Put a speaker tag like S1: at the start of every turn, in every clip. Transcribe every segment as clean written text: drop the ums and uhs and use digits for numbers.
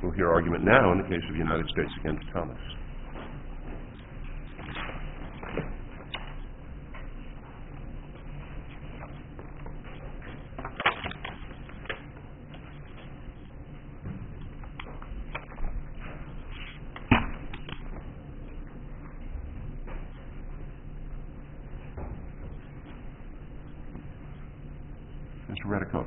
S1: We'll hear argument now in the case of United States against Thomas. Mr. Radakovich.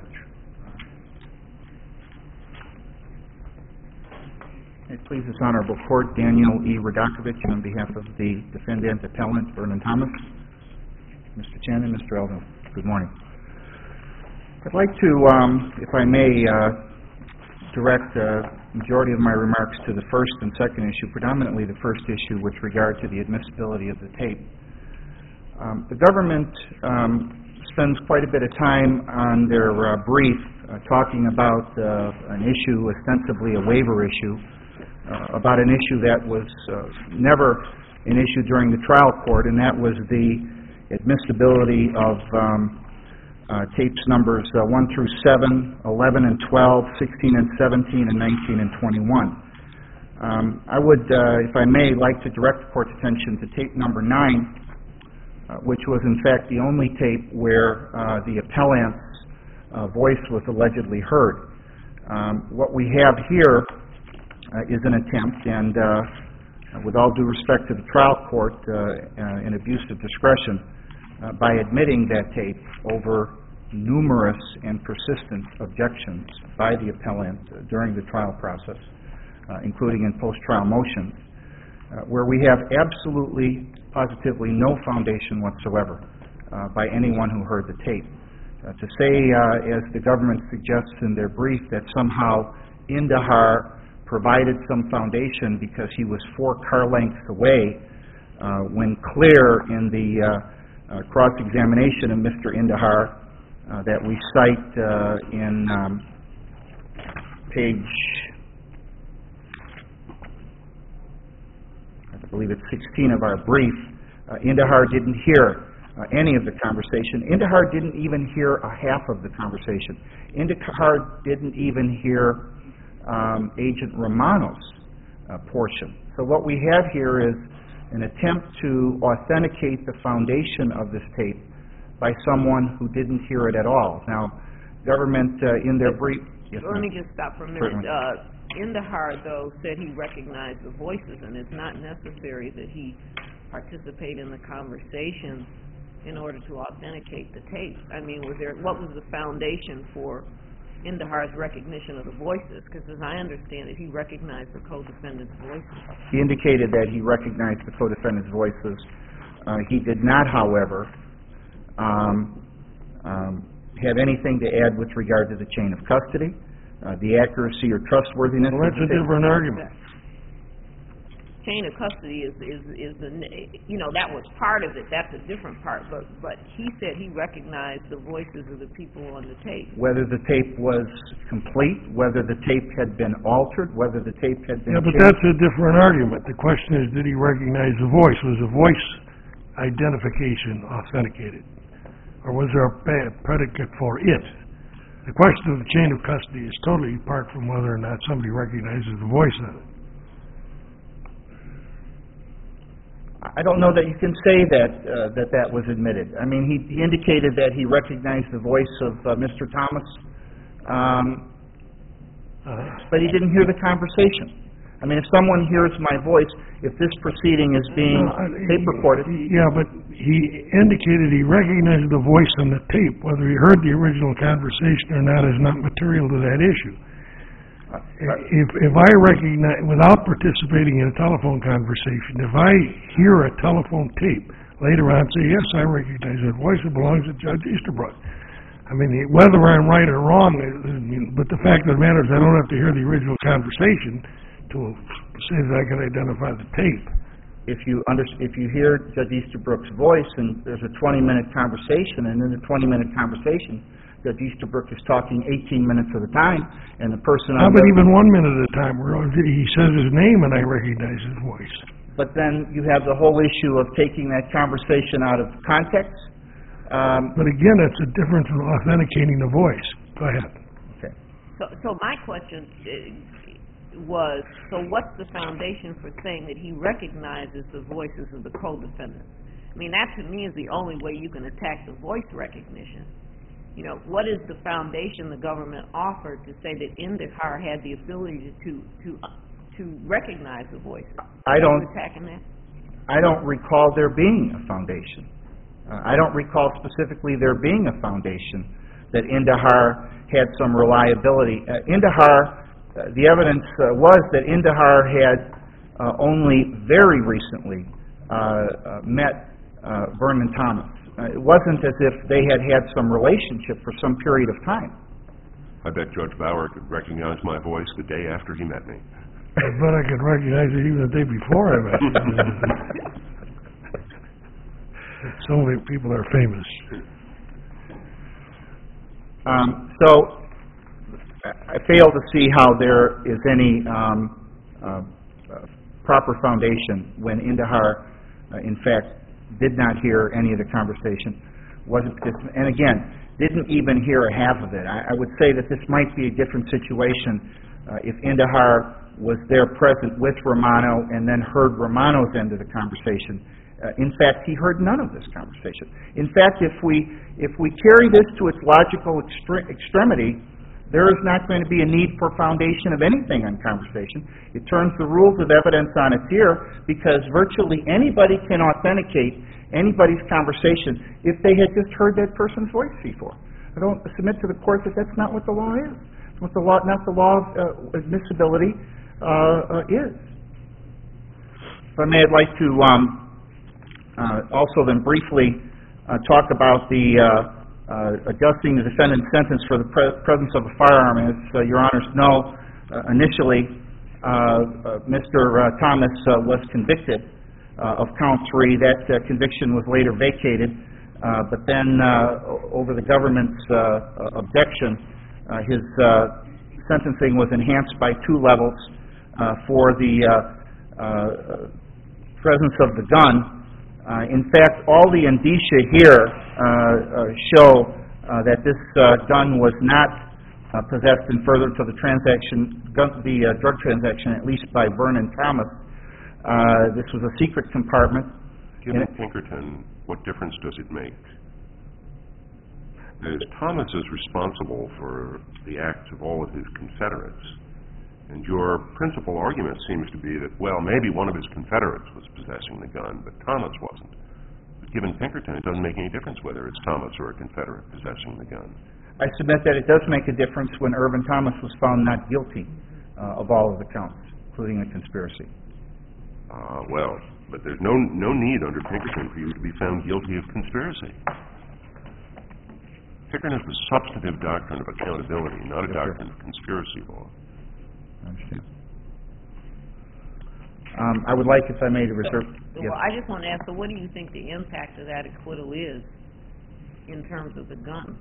S2: It pleases this honorable court, Daniel E. Radakovich, on behalf of the defendant appellant Vernon Thomas. Mr. Chen and Mr. Elvin, good morning. I'd like to, if I may, direct the majority of my remarks to the first and second issue, predominantly the first issue with regard to the admissibility of the tape. The government spends quite a bit of time on their brief talking about an issue, ostensibly a waiver issue, about an issue that was never an issue during the trial court, and that was the admissibility of tapes numbers 1 through 7, 11 and 12, 16 and 17, and 19 and 21. I would, if I may, like to direct the court's attention to tape number 9, which was in fact the only tape where the appellant's voice was allegedly heard. What we have here is an attempt, and with all due respect to the trial court, an abuse of discretion by admitting that tape over numerous and persistent objections by the appellant during the trial process, including in post-trial motions, where we have absolutely, positively no foundation whatsoever by anyone who heard the tape. To say, as the government suggests in their brief, that somehow Indahar provided some foundation because he was 4 car lengths away, when clear in the cross-examination of Mr. Indahar that we cite in page, I believe it's 16 of our brief, Indahar didn't hear any of the conversation. Indahar didn't even hear a half of the conversation. Indahar didn't even hear Agent Romano's portion. So what we have here is an attempt to authenticate the foundation of this tape by someone who didn't hear it at all. Now, government in their brief...
S3: Yes, let me just stop for a minute. Indahar, though, said he recognized the voices, and it's not necessary that he participate in the conversation in order to authenticate the tape. I mean, what was the foundation for Indahar's recognition of the voices? Because as I understand it, he recognized the co-defendant's voices.
S2: He indicated that he recognized the co-defendant's voices. He did not, however, have anything to add with regard to the chain of custody, the accuracy or trustworthiness.
S4: Well, that's a different argument.
S3: Chain of custody is the, you know, that was part of it. That's a different part. But he said he recognized the voices of the people on the tape.
S2: Whether the tape was complete, whether the tape had been altered, whether the tape had been
S4: changed.
S2: But
S4: that's a different argument. The question is, did he recognize the voice? Was the voice identification authenticated? Or was there a predicate for it? The question of the chain of custody is totally apart from whether or not somebody recognizes the voice of it.
S2: I don't know that you can say that that was admitted. I mean, he indicated that he recognized the voice of Mr. Thomas, but he didn't hear the conversation. I mean, if someone hears my voice, if this proceeding is being tape recorded...
S4: Yeah, but he indicated he recognized the voice on the tape. Whether he heard the original conversation or not is not material to that issue. If I recognize, without participating in a telephone conversation, if I hear a telephone tape later on, say, yes, I recognize that voice, it belongs to Judge Easterbrook. I mean, whether I'm right or wrong, but the fact of the matter is I don't have to hear the original conversation to say that I can identify the tape.
S2: If you hear Judge Easterbrook's voice and there's a 20-minute conversation, and in the 20-minute conversation, Judge Easterbrook is talking 18 minutes at a time, and the person...
S4: but even 1 minute at a time, where he says his name and I recognize his voice.
S2: But then you have the whole issue of taking that conversation out of context.
S4: But again, it's a difference from authenticating the voice. Go ahead.
S2: Okay.
S3: So my question, was, so what's the foundation for saying that he recognizes the voices of the co-defendants? I mean, that to me is the only way you can attack the voice recognition. You know, what is the foundation the government offered to say that Indahar had the ability to recognize the voices?
S2: I don't
S3: attacking that?
S2: I don't recall there being a foundation. I don't recall specifically there being a foundation that Indahar had some reliability. The evidence was that Indahar had only very recently met Vernon Thomas. It wasn't as if they had had some relationship for some period of time.
S1: I bet Judge Bauer could recognize my voice the day after he met me.
S4: I bet I could recognize it even the day before I met you. So many people are famous.
S2: So I fail to see how there is any proper foundation when Indahar, in fact, did not hear any of the conversation, and again, didn't even hear a half of it. I would say that this might be a different situation if Indahar was there present with Romano and then heard Romano's end of the conversation. In fact, he heard none of this conversation. In fact, if we carry this to its logical extremity, there is not going to be a need for foundation of anything on conversation. It turns the rules of evidence on its ear because virtually anybody can authenticate anybody's conversation if they had just heard that person's voice before. I don't submit to the court that that's not what the law is. Not the law of admissibility is. If I may, I'd like to also then briefly talk about the adjusting the defendant's sentence for the presence of a firearm. As Your Honors know, initially Mr. Thomas was convicted of count 3. That conviction was later vacated, but then over the government's objection, his sentencing was enhanced by 2 levels for the presence of the gun. In fact, all the indicia here show that this gun was not possessed in furtherance of the drug transaction, at least by Vernon Thomas. This was a secret compartment.
S1: Given Pinkerton, what difference does it make? As Thomas is responsible for the acts of all of his Confederates, and your principal argument seems to be that, well, maybe one of his Confederates was possessing the gun, but Thomas wasn't. But given Pinkerton, it doesn't make any difference whether it's Thomas or a Confederate possessing the gun.
S2: I submit that it does make a difference when Irvin Thomas was found not guilty of all of the counts, including the conspiracy.
S1: Well, but there's no need under Pinkerton for you to be found guilty of conspiracy. Pinkerton is the substantive doctrine of accountability, not a doctrine of conspiracy law.
S2: I understand. I would like, if I may, to reserve...
S3: Well, I just want to ask, so what do you think the impact of that acquittal is in terms of the gun?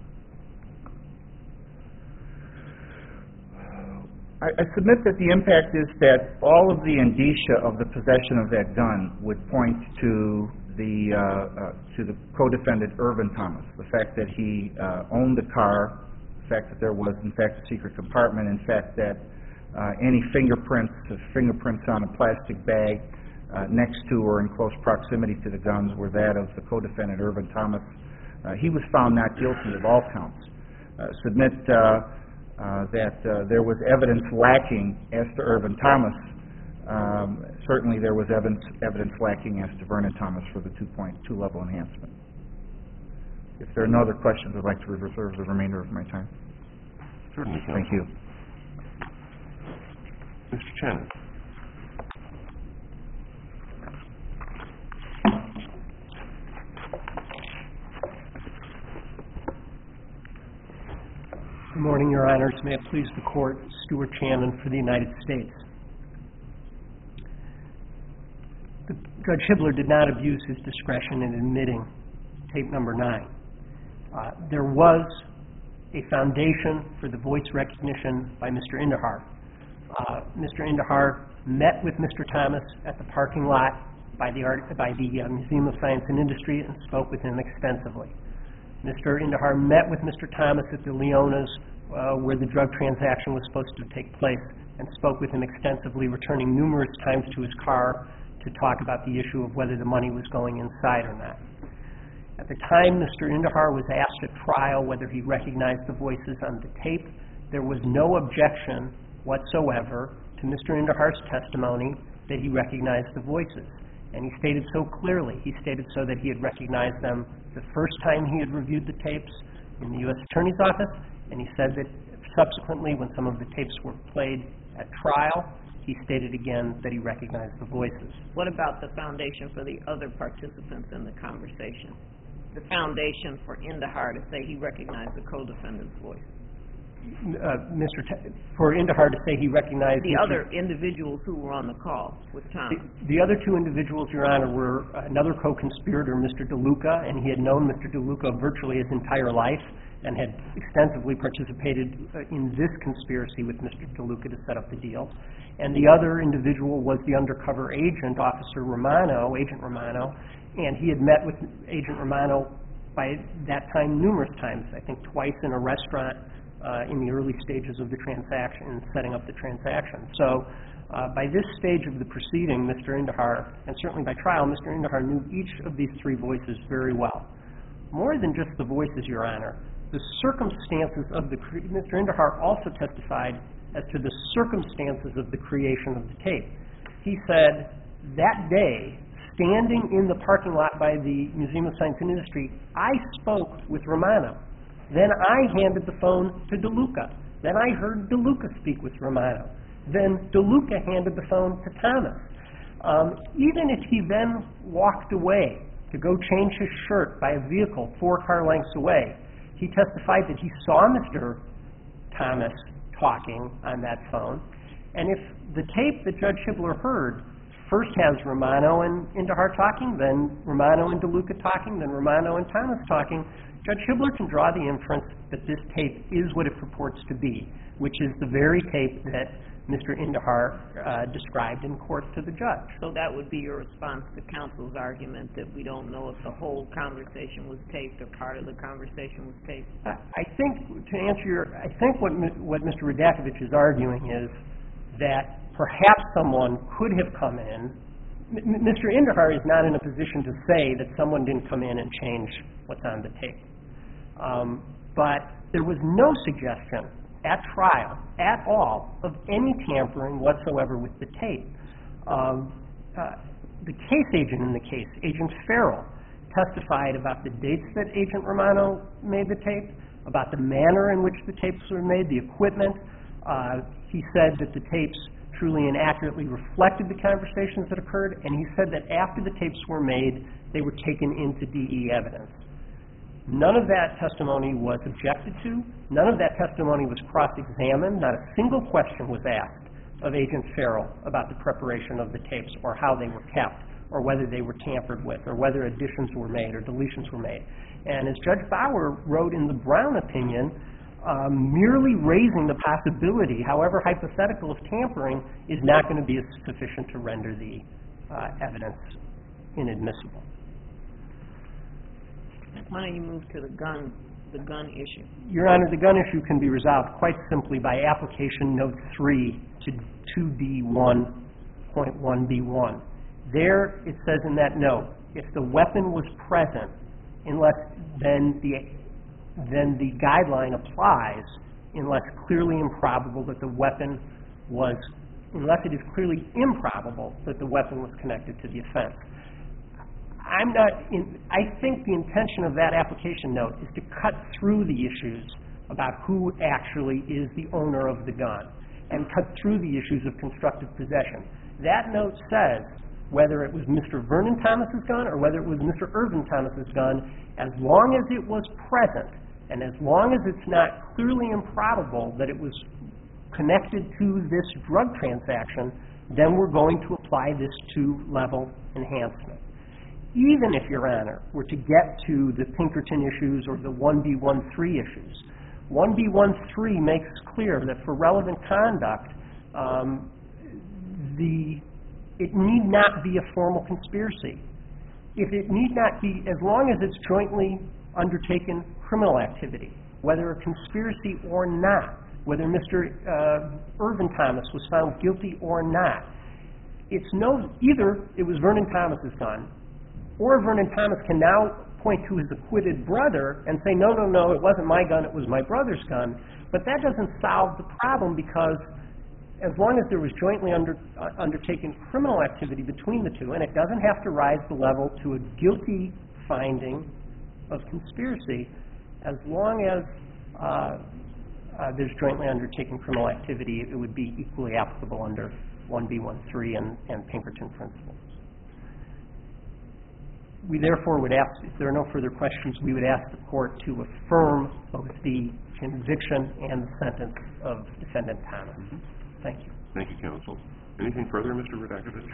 S2: I submit that the impact is that all of the indicia of the possession of that gun would point to the co-defendant Irvin Thomas. The fact that he owned the car, the fact that there was, in fact, a secret compartment, in fact that any fingerprints on a plastic bag next to or in close proximity to the guns were that of the co-defendant Irvin Thomas. He was found not guilty of all counts. Submit that there was evidence lacking as to Irvin Thomas. Certainly there was evidence lacking as to Vernon Thomas for the 2.2 level enhancement. If there are no other questions, I'd like to reserve the remainder of my time.
S1: Certainly, counsel.
S2: Thank you.
S1: Mr. Channon.
S5: Good morning, Your Honors. May it please the Court, Stuart Channon for the United States. Judge Hibbler did not abuse his discretion in admitting tape number 9. There was a foundation for the voice recognition by Mr. Indahar. Mr. Indahar met with Mr. Thomas at the parking lot by the Museum of Science and Industry and spoke with him extensively. Mr. Indahar met with Mr. Thomas at the Leonas, where the drug transaction was supposed to take place, and spoke with him extensively, returning numerous times to his car to talk about the issue of whether the money was going inside or not. At the time Mr. Indahar was asked at trial whether he recognized the voices on the tape, there was no objection whatsoever to Mr. Indahar's testimony that he recognized the voices. And he stated so clearly. He stated so that he had recognized them the first time he had reviewed the tapes in the U.S. Attorney's Office, and he said that subsequently, when some of the tapes were played at trial, he stated again that he recognized the voices.
S3: What about the foundation for the other participants in the conversation? The foundation for Indahar to say he recognized the co-defendant's voice?
S5: For Indahar to say he recognized
S3: the other individuals who were on the call with Thomas.
S5: The other two individuals, Your Honor, were another co-conspirator, Mr. DeLuca, and he had known Mr. DeLuca virtually his entire life and had extensively participated in this conspiracy with Mr. DeLuca to set up the deal. And the other individual was the undercover agent, Officer Romano, Agent Romano, and he had met with Agent Romano by that time numerous times, I think twice in a restaurant in the early stages of the transaction, setting up the transaction. So by this stage of the proceeding, Mr. Indahar, and certainly by trial, Mr. Indahar knew each of these three voices very well. More than just the voices, Your Honor, the circumstances of the... Mr. Indahar also testified as to the circumstances of the creation of the tape. He said, that day, standing in the parking lot by the Museum of Science and Industry, I spoke with Romano. Then I handed the phone to DeLuca. Then I heard DeLuca speak with Romano. Then DeLuca handed the phone to Thomas. Even if he then walked away to go change his shirt by a vehicle 4 car lengths away, he testified that he saw Mr. Thomas talking on that phone. And if the tape that Judge Hibler heard first has Romano and Indahar talking, then Romano and DeLuca talking, then Romano and Thomas talking, Judge Hibler can draw the inference that this tape is what it purports to be, which is the very tape that Mr. Indahar described in court to the judge.
S3: So that would be your response to counsel's argument that we don't know if the whole conversation was taped or part of the conversation was taped?
S5: I think, to answer your... I think what Mr. Radakovich is arguing is that perhaps someone could have come in. Mr. Indahar is not in a position to say that someone didn't come in and change what's on the tape. But there was no suggestion at trial at all of any tampering whatsoever with the tape. The case agent in the case, Agent Farrell, testified about the dates that Agent Romano made the tape, about the manner in which the tapes were made, the equipment. He said that the tapes truly and accurately reflected the conversations that occurred, and he said that after the tapes were made, they were taken into DE evidence. None of that testimony was objected to. None of that testimony was cross-examined. Not a single question was asked of Agent Farrell about the preparation of the tapes or how they were kept or whether they were tampered with or whether additions were made or deletions were made. And as Judge Bauer wrote in the Brown opinion, merely raising the possibility, however hypothetical, of tampering is not going to be sufficient to render the evidence inadmissible.
S3: Why don't you move to the gun issue?
S5: Your Honor, the gun issue can be resolved quite simply by application note 3 to 2D1.1B1. There it says in that note, if the weapon was present, then the guideline applies unless clearly improbable that the weapon was, unless it is clearly improbable that the weapon was connected to the offense. I think the intention of that application note is to cut through the issues about who actually is the owner of the gun and cut through the issues of constructive possession. That note says whether it was Mr. Vernon Thomas's gun or whether it was Mr. Irvin Thomas's gun, as long as it was present and as long as it's not clearly improbable that it was connected to this drug transaction, then we're going to apply this 2-level enhancement. Even if, Your Honor, were to get to the Pinkerton issues or the 1B13 issues, 1B13 makes clear that for relevant conduct, it need not be a formal conspiracy. If it need not be, as long as it's jointly undertaken criminal activity, whether a conspiracy or not, whether Mr. Irvin Thomas was found guilty or not. It's either it was Vernon Thomas's gun, or Vernon Thomas can now point to his acquitted brother and say, no, it wasn't my gun, it was my brother's gun. But that doesn't solve the problem, because as long as there was jointly undertaken criminal activity between the two, and it doesn't have to rise the level to a guilty finding of conspiracy, as long as there's jointly undertaken criminal activity, it would be equally applicable under 1B13 and Pinkerton principles. We therefore would ask, if there are no further questions, we would ask the court to affirm both the conviction and the sentence of Defendant Thomas. Thank you.
S1: Thank you, counsel. Anything further, Mr. Radakovich?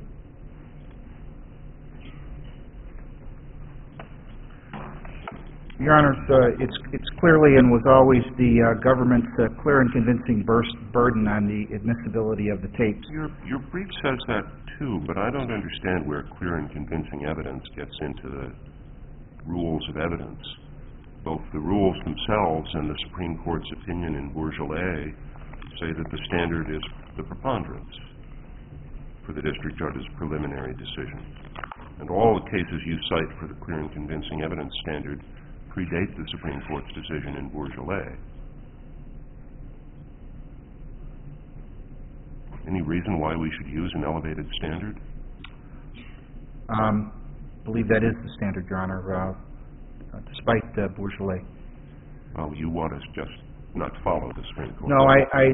S2: Your Honors, it's clearly and was always the government's clear and convincing burden on the admissibility of the tapes.
S1: Your brief says that too, but I don't understand where clear and convincing evidence gets into the rules of evidence. Both the rules themselves and the Supreme Court's opinion in Bourgeois say that the standard is the preponderance for the district judge's preliminary decision. And all the cases you cite for the clear and convincing evidence standard predate the Supreme Court's decision in Bourgeois. Any reason why we should use an elevated standard?
S2: I believe that is the standard, Your Honor, despite Bourgeois.
S1: Well, you want us just not to follow the Supreme Court.
S2: No, I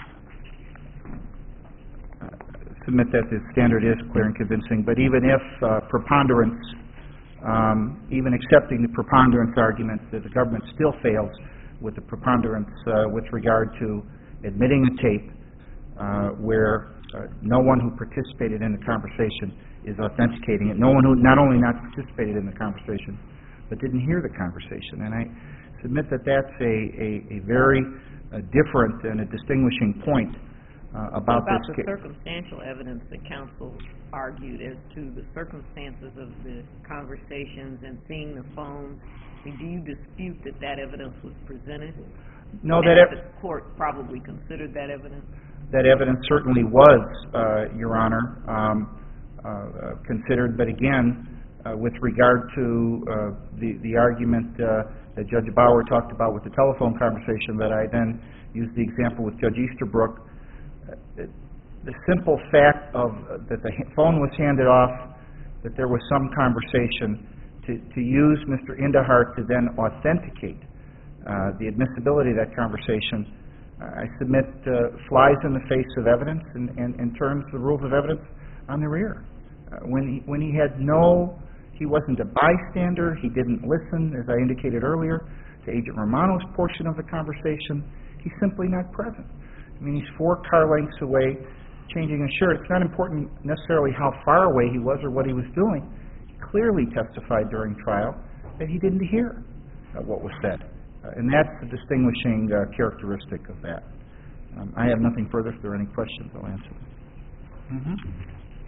S2: submit that the standard is clear and convincing, but even if preponderance, even accepting the preponderance argument, that the government still fails with the preponderance with regard to admitting a tape where no one who participated in the conversation is authenticating it. No one who not only not participated in the conversation, but didn't hear the conversation. And I submit that that's a very different and a distinguishing point about this case.
S3: About the circumstantial evidence that counsel argued as to the circumstances of the conversations and seeing the phones, do you dispute that evidence was presented?
S2: No,
S3: the court probably considered that evidence?
S2: That evidence certainly was, Your Honor, considered, but again, with regard to the argument that Judge Bauer talked about with the telephone conversation that I then used the example with Judge Easterbrook, the simple fact of that the phone was handed off, that there was some conversation, to use Mr. Indahart to then authenticate the admissibility of that conversation, I submit flies in the face of evidence and in terms of the rules of evidence on the rear. When he had he wasn't a bystander, he didn't listen, as I indicated earlier, to Agent Romano's portion of the conversation, he's simply not present. I mean, he's 4 car lengths away, changing a shirt. It's not important necessarily how far away he was or what he was doing. He clearly testified during trial that he didn't hear what was said. And that's the distinguishing characteristic of that. I have nothing further. If there are any questions, I'll answer them.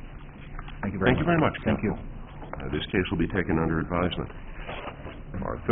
S2: Thank you very much.
S1: Thank you very much.
S2: Thank you.
S1: This case will be taken under advisement. Our